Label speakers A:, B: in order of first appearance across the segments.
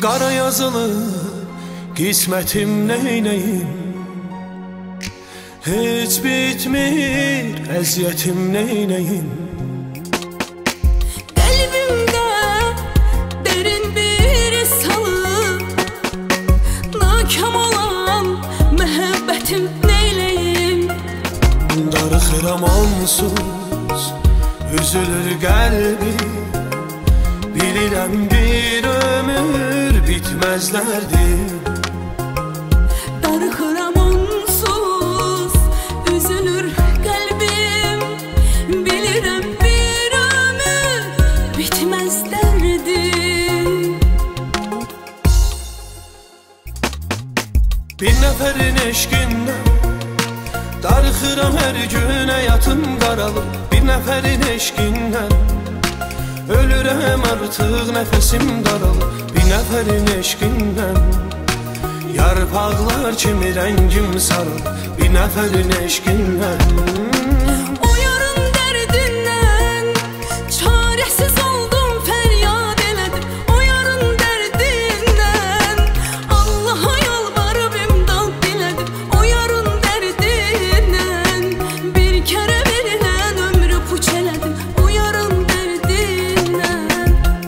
A: Qara yazılı qismətim neynəyim, heç bitmir əziyyətim neynəyim.
B: Qəlbimdə dərin bir salı, nakam olan məhəbbətim neyləyim.
A: Darıxıram onsuz, üzülür qəlbim, bilirəm bir ömür bitməz dərdim.
B: Darıxıram onsuz, üzülür qəlbim, bilirəm bir ömür bitməz dərdim.
A: Bir nəfərin eşqindən darıxıram hər gün, həyatım qaralır. Bir nəfərin eşqindən ölürəm artıq, nəfəsim daralır. Bir nəfərin eşqindən yarpaqlar kimi rəngim sarılır. Bir nəfərin eşqindən
B: O yarın dərdindən çarəsiz oldum, fəryad elədim. O yarın dərdindən Allaha yalvarıb imdad dilədim. O yarın dərdindən bir kərə verilən ömrü puç elədim. O yarın dərdindən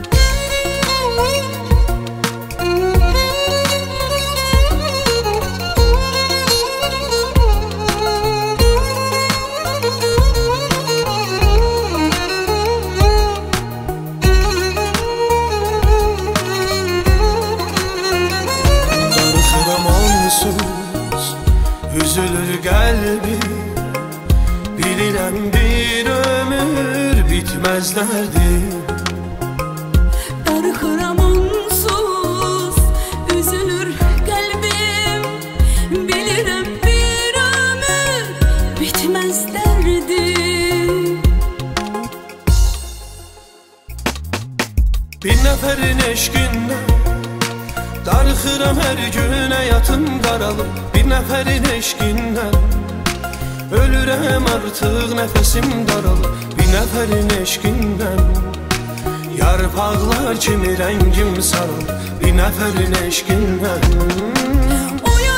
A: darıxıram onsuz, üzülür qəlbim, bilirəm bir ömür bitməz dərdim.
B: Darıxıram onsuz, üzülür qəlbim, bilirəm bir ömür bitməz dərdim.
A: Bir nəfərin eşqindən darıxıram hər gün, həyatım qaralır. Bir nəfərin eşqindən ölürəm artıq, nəfəsim daralır. Bir nəfərin eşqindən yarpaqlar kimi rəngim sarılır. Bir nəfərin eşqindən
B: O